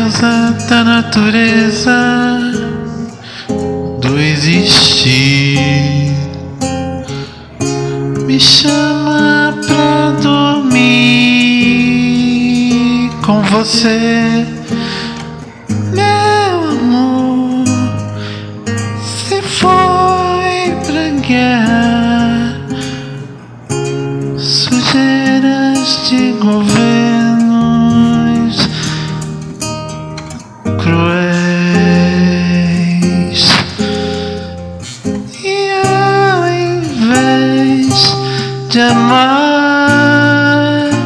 beleza da natureza do existir me chama pra dormir com você, meu amor. Se foi pra guerra, sujeiras de governos cruéis, e ao invés de amar,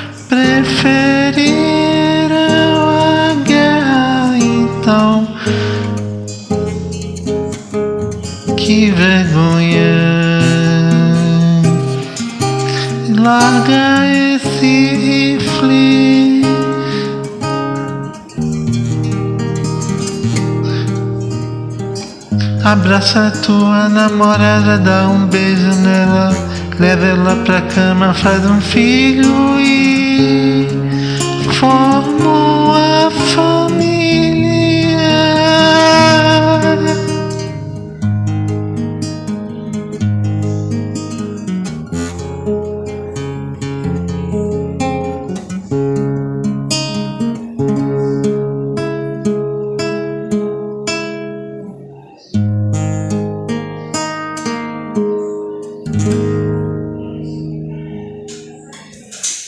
preferiram a guerra. Então, que vergonha! Larga esse rifle, abraça tua namorada, dá um beijo nela, leva ela pra cama, faz um filho e forma a família.